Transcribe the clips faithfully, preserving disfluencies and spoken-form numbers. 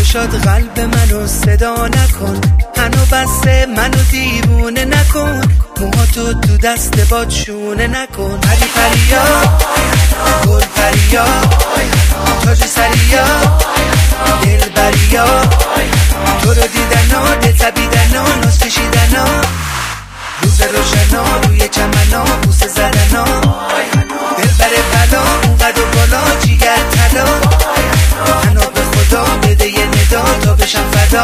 چشات قلب منو صدا نکن، هنو بسته منو دیوونه نکن، موهاتو تو دست باد شونه نکن. پری پریا گل پریا تاج سریا دل بریا، تو رو دیدن ها دل تبیدن ها ناز کشیدن ها، روز روشنا روی چمن ها بوسه زدن ها، دل بره بلا اونقدر بالا جیگر طلا، تنها به خدا بده یه ندا تا بشم فدا.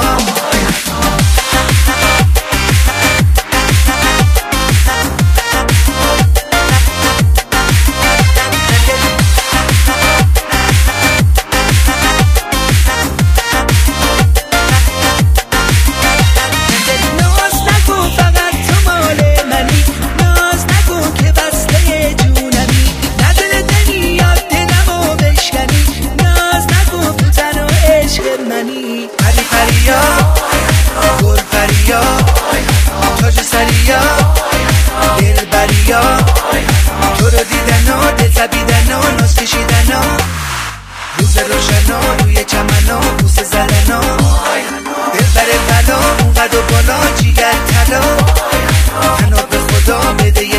پری پریا گل پریا تاج سریا دل بریا، تو رو دیدن ها دل تبیدن ها ناز کشیدن ها، روز روشنا روی چمن ها بوسه زدن ها، دل بره بلا اونقدر بالا جیگر طلا، تنها به خدا بده